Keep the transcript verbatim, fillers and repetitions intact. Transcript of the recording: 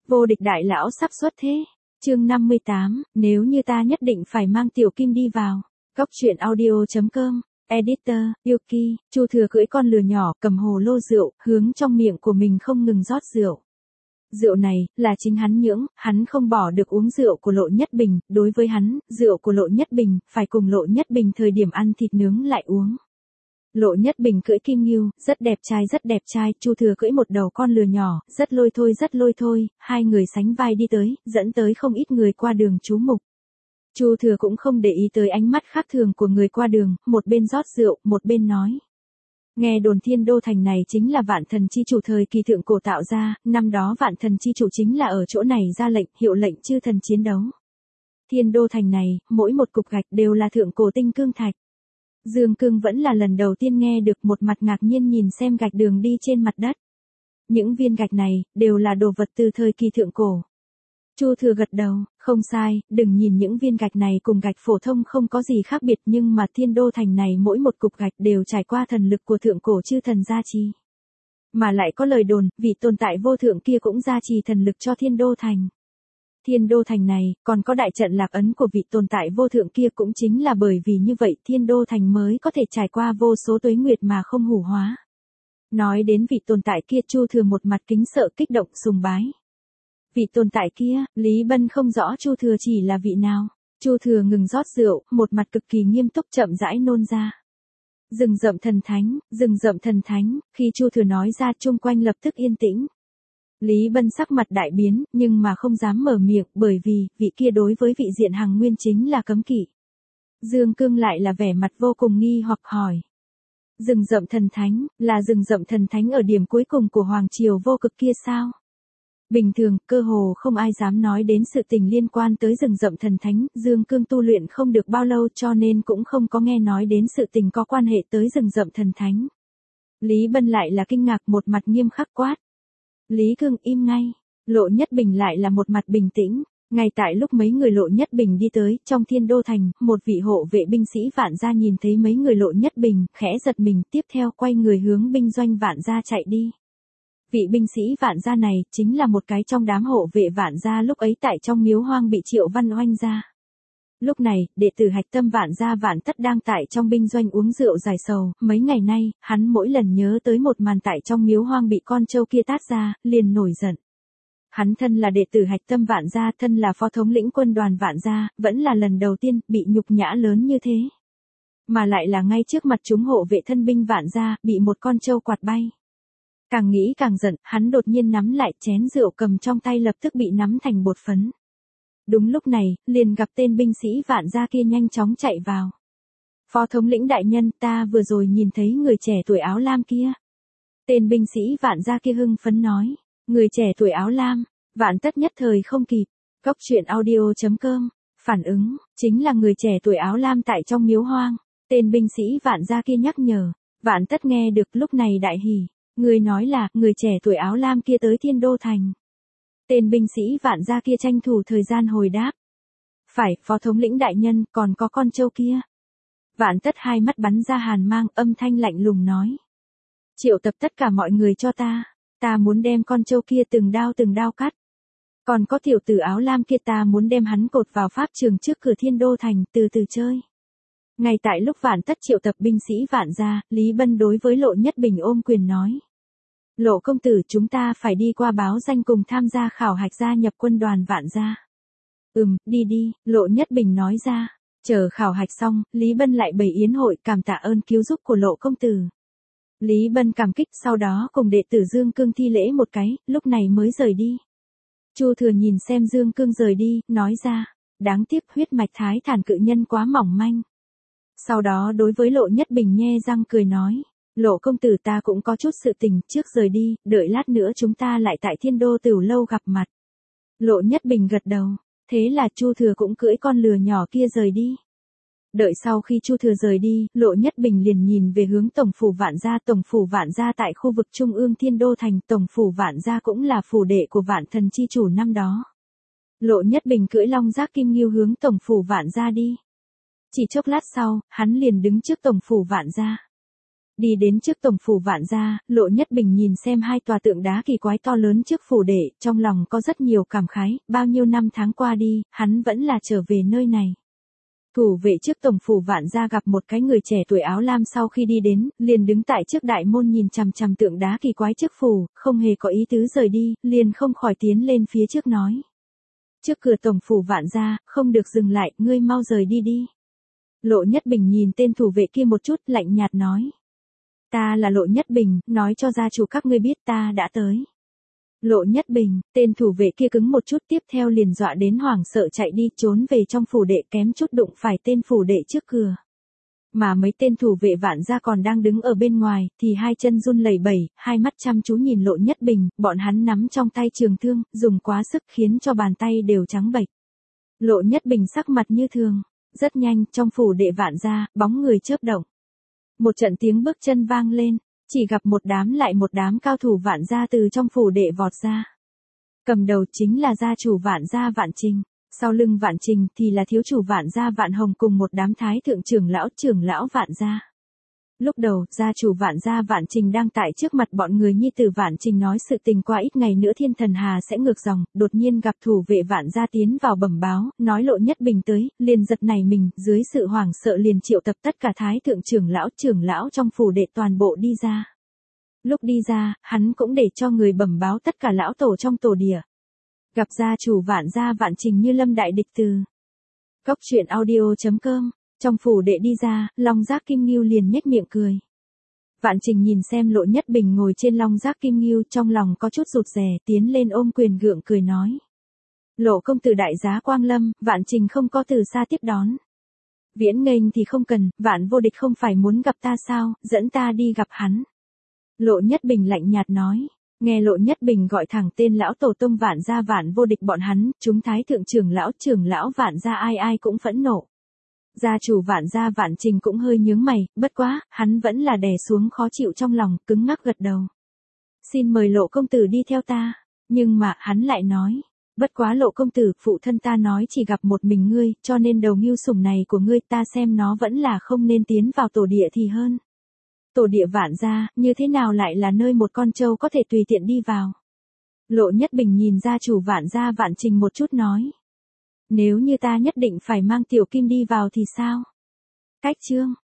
Vô địch đại lão sắp xuất thế. Chương năm mươi tám, nếu như ta nhất định phải mang Tiểu Kim đi vào. Góc truyện audio chấm com. Editor, Yuki, Chu Thừa cưỡi con lừa nhỏ, cầm hồ lô rượu, hướng trong miệng của mình không ngừng rót rượu. Rượu này, là chính hắn nhưỡng, hắn không bỏ được uống rượu của Lộ Nhất Bình, đối với hắn, rượu của Lộ Nhất Bình, phải cùng Lộ Nhất Bình thời điểm ăn thịt nướng lại uống. Lộ Nhất Bình cưỡi kim ngưu, rất đẹp trai rất đẹp trai, Chu Thừa cưỡi một đầu con lừa nhỏ, rất lôi thôi rất lôi thôi, hai người sánh vai đi tới, dẫn tới không ít người qua đường chú mục. Chu Thừa cũng không để ý tới ánh mắt khác thường của người qua đường, một bên rót rượu, một bên nói. Nghe đồn Thiên Đô Thành này chính là Vạn Thần Chi Chủ thời kỳ thượng cổ tạo ra, năm đó Vạn Thần Chi Chủ chính là ở chỗ này ra lệnh, hiệu lệnh chư thần chiến đấu. Thiên Đô Thành này, mỗi một cục gạch đều là thượng cổ tinh cương thạch. Dương Cương vẫn là lần đầu tiên nghe được, một mặt ngạc nhiên nhìn xem gạch đường đi trên mặt đất. Những viên gạch này, đều là đồ vật từ thời kỳ thượng cổ. Chu Thừa gật đầu, không sai, đừng nhìn những viên gạch này cùng gạch phổ thông không có gì khác biệt, nhưng mà Thiên Đô Thành này mỗi một cục gạch đều trải qua thần lực của thượng cổ chư thần gia trì. Mà lại có lời đồn, vị tồn tại vô thượng kia cũng gia trì thần lực cho Thiên Đô Thành. Thiên Đô Thành này, còn có đại trận lạc ấn của vị tồn tại vô thượng kia, cũng chính là bởi vì như vậy Thiên Đô Thành mới có thể trải qua vô số tuế nguyệt mà không hủ hóa. Nói đến vị tồn tại kia, Chu Thừa một mặt kính sợ kích động sùng bái. Vị tồn tại kia, Lý Bân không rõ Chu Thừa chỉ là vị nào. Chu Thừa ngừng rót rượu, một mặt cực kỳ nghiêm túc chậm rãi nôn ra. Rừng rậm thần thánh, rừng rậm thần thánh, khi Chu Thừa nói ra chung quanh lập tức yên tĩnh. Lý Bân sắc mặt đại biến, nhưng mà không dám mở miệng, bởi vì, vị kia đối với vị diện Hằng Nguyên chính là cấm kỵ. Dương Cương lại là vẻ mặt vô cùng nghi hoặc hỏi. Rừng rậm thần thánh, là rừng rậm thần thánh ở điểm cuối cùng của Hoàng Triều vô cực kia sao? Bình thường, cơ hồ không ai dám nói đến sự tình liên quan tới rừng rậm thần thánh, Dương Cương tu luyện không được bao lâu cho nên cũng không có nghe nói đến sự tình có quan hệ tới rừng rậm thần thánh. Lý Bân lại là kinh ngạc, một mặt nghiêm khắc quát. Lý Cương im ngay. Lộ Nhất Bình lại là một mặt bình tĩnh. Ngay tại lúc mấy người Lộ Nhất Bình đi tới, trong Thiên Đô Thành, một vị hộ vệ binh sĩ Vạn Gia nhìn thấy mấy người Lộ Nhất Bình, khẽ giật mình, tiếp theo quay người hướng binh doanh Vạn Gia chạy đi. Vị binh sĩ Vạn Gia này, chính là một cái trong đám hộ vệ Vạn Gia lúc ấy tại trong miếu hoang bị Triệu Văn oanh ra. Lúc này, đệ tử hạch tâm Vạn Gia Vạn Tất đang tại trong binh doanh uống rượu giải sầu, mấy ngày nay, hắn mỗi lần nhớ tới một màn tại trong miếu hoang bị con trâu kia tát ra, liền nổi giận. Hắn thân là đệ tử hạch tâm Vạn Gia, thân là phó thống lĩnh quân đoàn Vạn Gia, vẫn là lần đầu tiên, bị nhục nhã lớn như thế. Mà lại là ngay trước mặt chúng hộ vệ thân binh Vạn Gia, bị một con trâu quạt bay. Càng nghĩ càng giận, hắn đột nhiên nắm lại chén rượu cầm trong tay lập tức bị nắm thành bột phấn. Đúng lúc này, liền gặp tên binh sĩ Vạn Gia kia nhanh chóng chạy vào. Phó thống lĩnh đại nhân, ta vừa rồi nhìn thấy người trẻ tuổi áo lam kia. Tên binh sĩ Vạn Gia kia hưng phấn nói, người trẻ tuổi áo lam, Vạn Tất nhất thời không kịp. Góc truyện audio chấm com, phản ứng, chính là người trẻ tuổi áo lam tại trong miếu hoang. Tên binh sĩ Vạn Gia kia nhắc nhở, Vạn Tất nghe được lúc này đại hỉ. Người nói là, người trẻ tuổi áo lam kia tới Thiên Đô Thành. Tên binh sĩ Vạn Gia kia tranh thủ thời gian hồi đáp. Phải, phó thống lĩnh đại nhân, còn có con trâu kia. Vạn Tất hai mắt bắn ra hàn mang, âm thanh lạnh lùng nói. Triệu tập tất cả mọi người cho ta. Ta muốn đem con trâu kia từng đao từng đao cắt. Còn có tiểu tử áo lam kia, ta muốn đem hắn cột vào pháp trường trước cửa Thiên Đô Thành, từ từ chơi. Ngay tại lúc Vạn Tất triệu tập binh sĩ Vạn Gia, Lý Bân đối với Lộ Nhất Bình ôm quyền nói. Lộ công tử, chúng ta phải đi qua báo danh cùng tham gia khảo hạch gia nhập quân đoàn Vạn Gia. Ừm, đi đi, Lộ Nhất Bình nói ra. Chờ khảo hạch xong, Lý Bân lại bày yến hội cảm tạ ơn cứu giúp của Lộ công tử. Lý Bân cảm kích, sau đó cùng đệ tử Dương Cương thi lễ một cái, lúc này mới rời đi. Chu Thừa nhìn xem Dương Cương rời đi, nói ra. Đáng tiếc huyết mạch thái thản cự nhân quá mỏng manh. Sau đó đối với Lộ Nhất Bình nhe răng cười nói. Lộ công tử, ta cũng có chút sự tình, trước rời đi, đợi lát nữa chúng ta lại tại Thiên Đô Tửu Lâu gặp mặt. Lộ Nhất Bình gật đầu, thế là Chu Thừa cũng cưỡi con lừa nhỏ kia rời đi. Đợi sau khi Chu Thừa rời đi, Lộ Nhất Bình liền nhìn về hướng Tổng phủ Vạn Gia. Tổng phủ Vạn Gia tại khu vực Trung ương Thiên Đô Thành, Tổng phủ Vạn Gia cũng là phủ đệ của Vạn Thần Chi Chủ năm đó. Lộ Nhất Bình cưỡi long giác kim ngưu hướng Tổng phủ Vạn Gia đi. Chỉ chốc lát sau, hắn liền đứng trước Tổng phủ Vạn Gia. Đi đến trước tổng phủ Vạn gia, Lộ Nhất Bình nhìn xem hai tòa tượng đá kỳ quái to lớn trước phủ đệ, trong lòng có rất nhiều cảm khái, bao nhiêu năm tháng qua đi, hắn vẫn là trở về nơi này. Thủ vệ trước tổng phủ Vạn gia gặp một cái người trẻ tuổi áo lam sau khi đi đến, liền đứng tại trước đại môn nhìn chằm chằm tượng đá kỳ quái trước phủ, không hề có ý tứ rời đi, liền không khỏi tiến lên phía trước nói. Trước cửa tổng phủ Vạn gia, không được dừng lại, ngươi mau rời đi đi. Lộ Nhất Bình nhìn tên thủ vệ kia một chút, lạnh nhạt nói. Ta là Lộ Nhất Bình, nói cho gia chủ các ngươi biết ta đã tới. Lộ Nhất Bình, tên thủ vệ kia cứng một chút, tiếp theo liền dọa đến hoảng sợ chạy đi, trốn về trong phủ đệ, kém chút đụng phải tên phủ đệ trước cửa. Mà mấy tên thủ vệ Vạn gia còn đang đứng ở bên ngoài, thì hai chân run lẩy bẩy, hai mắt chăm chú nhìn Lộ Nhất Bình, bọn hắn nắm trong tay trường thương, dùng quá sức khiến cho bàn tay đều trắng bệch. Lộ Nhất Bình sắc mặt như thường, rất nhanh, trong phủ đệ Vạn gia, bóng người chớp động. Một trận tiếng bước chân vang lên, chỉ gặp một đám lại một đám cao thủ Vạn gia từ trong phủ đệ vọt ra. Cầm đầu chính là gia chủ Vạn gia Vạn Trình, sau lưng Vạn Trình thì là thiếu chủ Vạn gia Vạn Hồng cùng một đám thái thượng trưởng lão trưởng lão Vạn gia. Lúc đầu, gia chủ Vạn gia Vạn Trình đang tại trước mặt bọn người nhi tử Vạn Trình nói sự tình qua ít ngày nữa Thiên Thần Hà sẽ ngược dòng, đột nhiên gặp thủ vệ Vạn gia tiến vào bẩm báo, nói Lộ Nhất Bình tới, liền giật nảy mình, dưới sự hoảng sợ liền triệu tập tất cả thái thượng trưởng lão trưởng lão trong phủ đệ toàn bộ đi ra. Lúc đi ra, hắn cũng để cho người bẩm báo tất cả lão tổ trong tổ địa. Gặp gia chủ Vạn gia Vạn Trình như lâm đại địch từ. Cốc truyện audio chấm com. Trong phủ đệ đi ra, Long Giác Kim Ngưu liền nhếch miệng cười. Vạn Trình nhìn xem Lộ Nhất Bình ngồi trên Long Giác Kim Ngưu, trong lòng có chút rụt rè, tiến lên ôm quyền gượng cười nói. Lộ công tử đại giá quang lâm, Vạn Trình không có từ xa tiếp đón. Viễn nghênh thì không cần, Vạn vô địch không phải muốn gặp ta sao, dẫn ta đi gặp hắn. Lộ Nhất Bình lạnh nhạt nói. Nghe Lộ Nhất Bình gọi thẳng tên lão tổ tông Vạn gia Vạn vô địch bọn hắn, chúng thái thượng trưởng lão trưởng lão Vạn gia ai ai cũng phẫn nộ. Gia chủ Vạn gia Vạn Trình cũng hơi nhướng mày, bất quá, hắn vẫn là đè xuống khó chịu trong lòng, cứng ngắc gật đầu. Xin mời Lộ công tử đi theo ta, nhưng mà, hắn lại nói, bất quá Lộ công tử, phụ thân ta nói chỉ gặp một mình ngươi, cho nên đầu mưu sủng này của ngươi ta xem nó vẫn là không nên tiến vào tổ địa thì hơn. Tổ địa Vạn gia, như thế nào lại là nơi một con trâu có thể tùy tiện đi vào. Lộ Nhất Bình nhìn gia chủ Vạn gia Vạn Trình một chút nói. Nếu như ta nhất định phải mang tiểu kim đi vào thì sao? Cách chương,